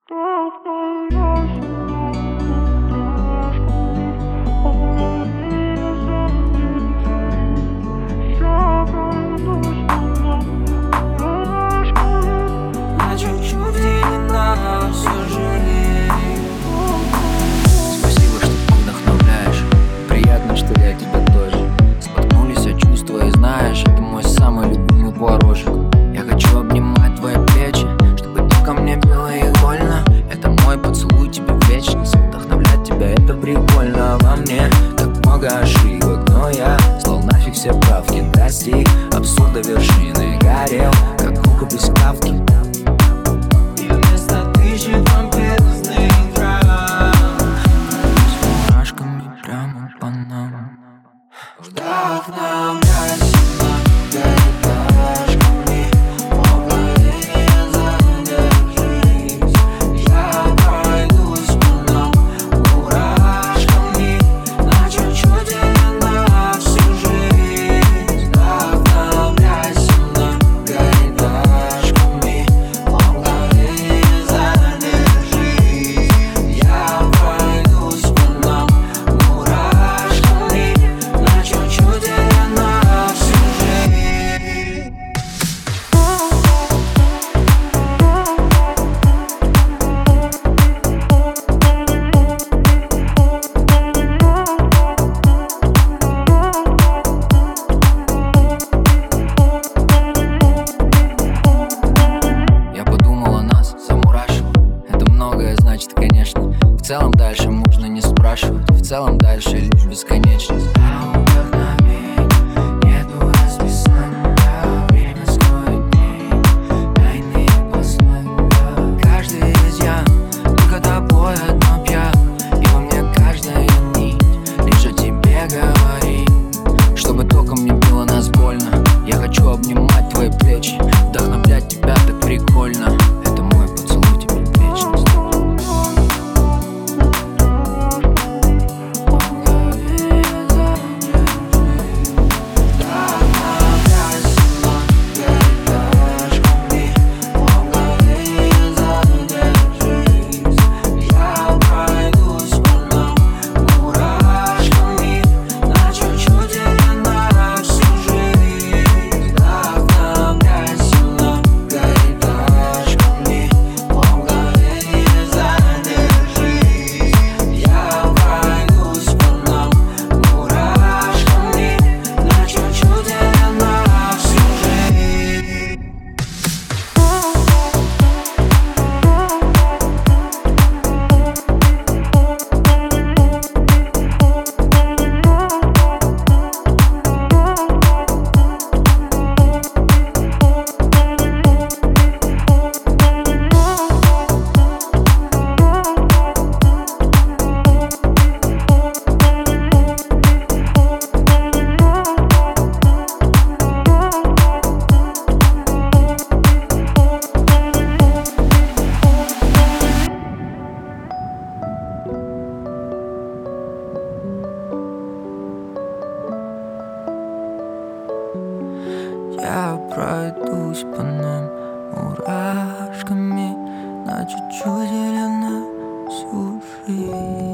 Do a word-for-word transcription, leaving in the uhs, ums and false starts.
На чуть-чуть длинна всю жизнь. Спасибо, что ты вдохновляешь. Приятно, что я тебя тоже. Споткнулись от чувства и знаешь, это мой самый любимый порожек. Я хочу обнимать твои плечи, чтобы ты ко мне била их больно. Это мой поцелуй тебе в вечность. Вдохновлять тебя это прикольно. Во мне так много ошибок, но я слал нафиг все правки. Достиг абсурда вершины, горел как кука без кавки. И вместо тысячи вампирных драм с мурашками прямо по нам. Вдохновляйся многоэтажками, по голове задержись. Я пройдусь по нам мурашками, на чуть-чуть или на всю жизнь. Вдохновляйся многоэтажками, по голове задержись. Я пройдусь по нам мурашками, на чуть-чуть или на всю жизнь. Я подумал о нас, замурашил. Это многое значит, конечно. В целом дальше можно не спрашивать. В целом дальше лишь бесконечность. А у вдохновения нету расписания. Время скоро дней, тайные послания. Каждый из я, только тобой одно пьян. И во мне каждая нить лишь о тебе говорит. Чтобы током не било нас больно. Я хочу обнимать твои плечи, вдохновлять тебя так прикольно. Это мой поцелуй тебе в вечность. Я пройдусь по нам мурашками, на чуть-чуть или на всю жизнь. Вдохновляйся многоэтажками, по голове задержись. Я пройдусь по нам мурашками, на чуть-чуть или на всю жизнь. Я пройдусь по нам мурашками, на чуть-чуть или на всю жизнь.